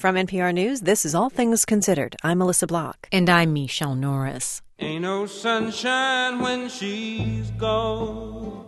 From NPR News, this is All Things Considered. I'm Melissa Block. And I'm Michelle Norris. Ain't no sunshine when she's gone.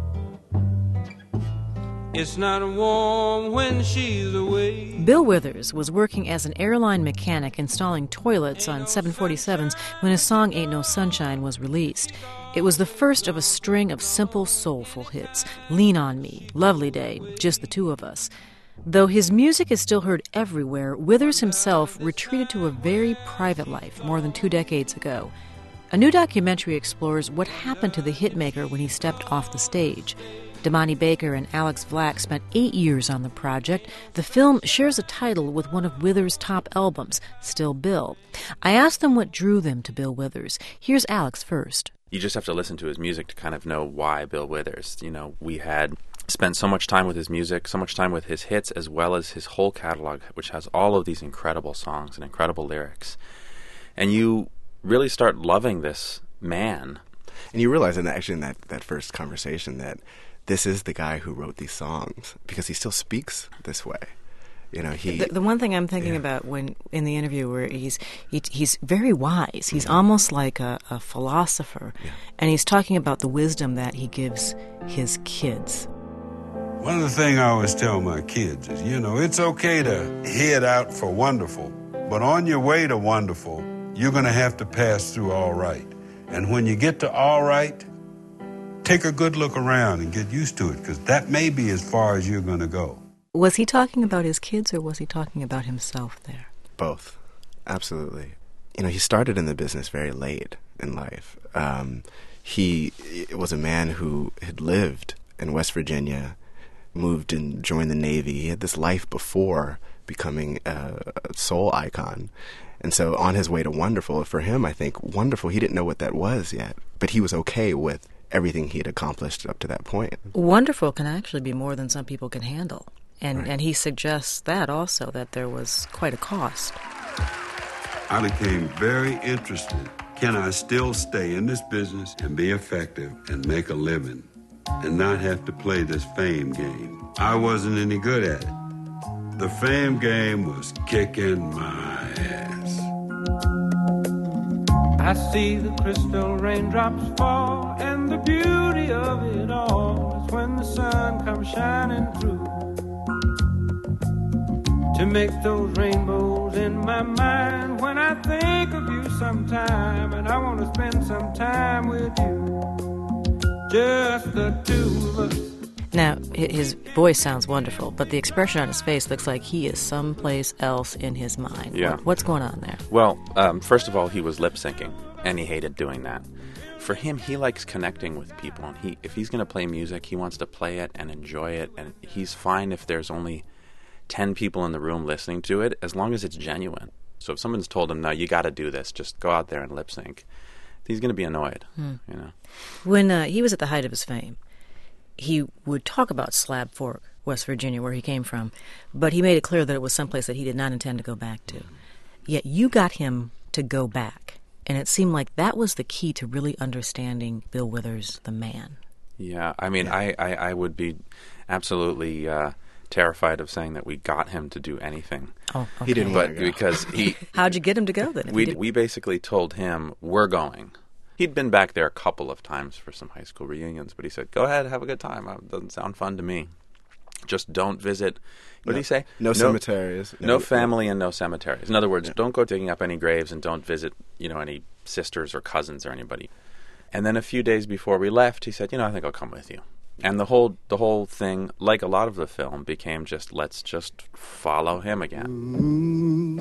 It's not warm when she's away. Bill Withers was working as an airline mechanic installing toilets on 747s when his song Ain't No Sunshine was released. It was the first of a string of simple, soulful hits. Lean on Me, Lovely Day, Just the Two of Us. Though his music is still heard everywhere, Withers himself retreated to a very private life more than 2 decades ago. A new documentary explores what happened to the hitmaker when he stepped off the stage. Damani Baker and Alex Vlack spent 8 years on the project. The film shares a title with one of Withers' top albums, Still Bill. I asked them what drew them to Bill Withers. Here's Alex first. You just have to listen to his music to kind of know why Bill Withers. You know, we had spent so much time with his music, so much time with his hits, as well as his whole catalog, which has all of these incredible songs and incredible lyrics. And you really start loving this man. And you realize in that first conversation that this is the guy who wrote these songs, because he still speaks this way. You know, the one thing I'm thinking about when in the interview where he's very wise. He's almost like a philosopher, and he's talking about the wisdom that he gives his kids. One of the things I always tell my kids is, you know, it's okay to head out for wonderful, but on your way to wonderful, you're going to have to pass through all right. And when you get to all right, take a good look around and get used to it, because that may be as far as you're going to go. Was he talking about his kids, or was he talking about himself there? Both. Absolutely. You know, he started in the business very late in life. He was a man who had lived in West Virginia, moved and joined the Navy. He had this life before becoming a soul icon. And so on his way to wonderful, for him, I think, wonderful, he didn't know what that was yet, but he was okay with everything he had accomplished up to that point. Wonderful can actually be more than some people can handle. And he suggests that also, that there was quite a cost. I became very interested. Can I still stay in this business and be effective and make a living and not have to play this fame game? I wasn't any good at it. The fame game was kicking my ass. I see the crystal raindrops fall, and the beauty of it all is when the sun comes shining through to make those rainbows in my mind when I think of you sometime, and I want to spend some time with you, just the two of us. Now, his voice sounds wonderful, but the expression on his face looks like he is someplace else in his mind. Yeah. What's going on there? Well, first of all, he was lip-syncing, and he hated doing that. For him, he likes connecting with people, and if he's going to play music, he wants to play it and enjoy it, and he's fine if there's only 10 people in the room listening to it, as long as it's genuine. So if someone's told him, no, you got to do this, just go out there and lip sync, he's going to be annoyed. You know. When he was at the height of his fame, he would talk about Slab Fork, West Virginia, where he came from, but he made it clear that it was someplace that he did not intend to go back to. Yet you got him to go back, and it seemed like that was the key to really understanding Bill Withers, the man. Yeah, I mean, I would be absolutely terrified of saying that we got him to do anything. Oh, okay. He didn't But want to go. because he... How'd you get him to go then? We basically told him, we're going. He'd been back there a couple of times for some high school reunions, but he said, go ahead, have a good time. It doesn't sound fun to me. Just don't visit... What did he say? No cemeteries. No family and no cemeteries. In other words, don't go digging up any graves and don't visit, any sisters or cousins or anybody. And then a few days before we left, he said, I think I'll come with you. And the whole thing, like a lot of the film, became just, let's just follow him again.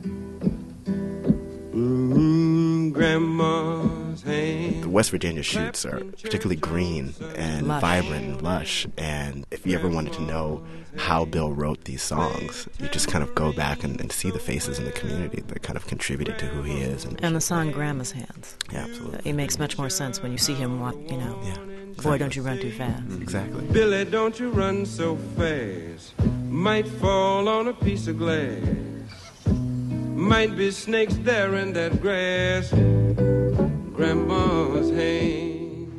Grandma's hand. The West Virginia shoots are particularly green and vibrant and lush. And if you ever wanted to know how Bill wrote these songs, you just kind of go back and see the faces in the community that kind of contributed to who he is. And the song Grandma's Hands. Yeah, absolutely. It makes much more sense when you see him walk, Yeah. Boy, don't you run too fast. Exactly. Billy, don't you run so fast. Might fall on a piece of glass. Might be snakes there in that grass. Grandma's hand.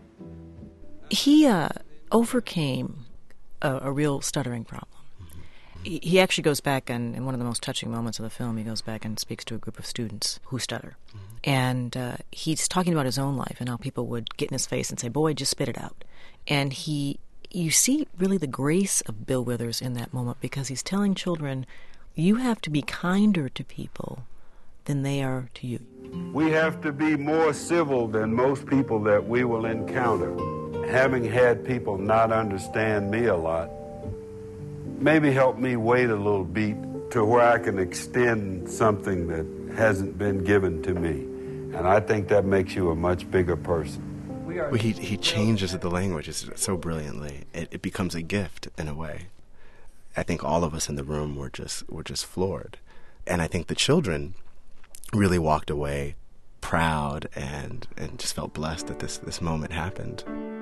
He overcame a real stuttering problem. He actually goes back, and in one of the most touching moments of the film, he goes back and speaks to a group of students who stutter. And he's talking about his own life and how people would get in his face and say, boy, just spit it out. And you see really the grace of Bill Withers in that moment, because he's telling children, you have to be kinder to people than they are to you. We have to be more civil than most people that we will encounter. Having had people not understand me a lot, maybe help me wait a little beat to where I can extend something that hasn't been given to me. And I think that makes you a much bigger person. Well, he changes the language so brilliantly. It becomes a gift in a way. I think all of us in the room were just floored. And I think the children really walked away proud and just felt blessed that this moment happened.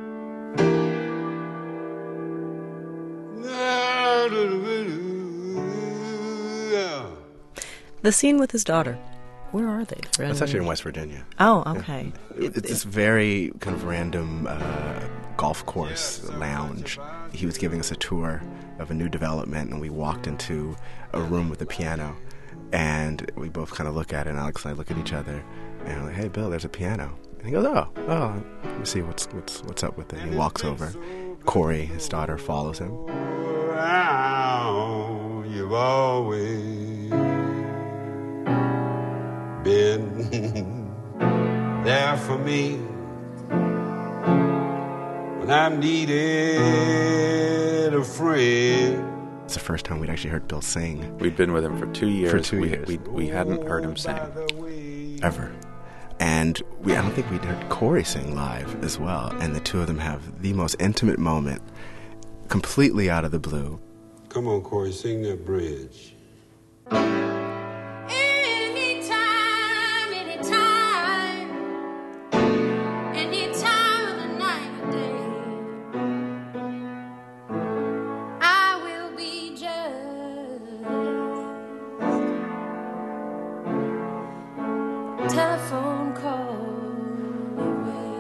The scene with his daughter, where are they? It's actually in West Virginia. Oh, okay. Yeah. It's this very kind of random golf course lounge. He was giving us a tour of a new development, and we walked into a room with a piano, and we both kind of look at it, and Alex and I look at each other, and we're like, hey, Bill, there's a piano. And he goes, oh, let me see what's up with it. And he walks over. Corey, his daughter, follows him. You've always been there for me when I needed a friend. It's the first time we'd actually heard Bill sing. We'd been with him for 2 years. For 2 years. We hadn't heard him sing. Ever. And I don't think we'd heard Corey sing live as well. And the two of them have the most intimate moment, completely out of the blue. Come on, Corey, sing that bridge. Telephone call away.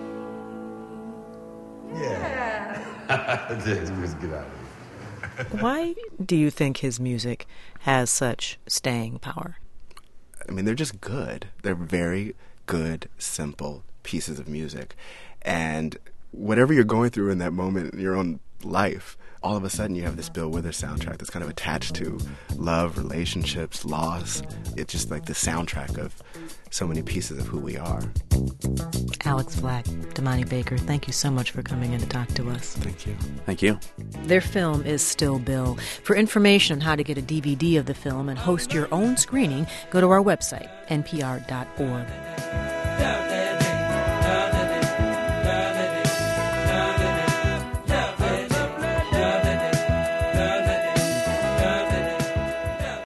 Just get out of here. Why do you think his music has such staying power? I mean, they're just good. They're very good, simple pieces of music. And whatever you're going through in that moment in your own life, all of a sudden you have this Bill Withers soundtrack that's kind of attached to love, relationships, loss. It's just like the soundtrack of so many pieces of who we are. Alex Black, Damani Baker, thank you so much for coming in to talk to us. Thank you. Thank you. Their film is Still Bill. For information on how to get a DVD of the film and host your own screening, go to our website, npr.org.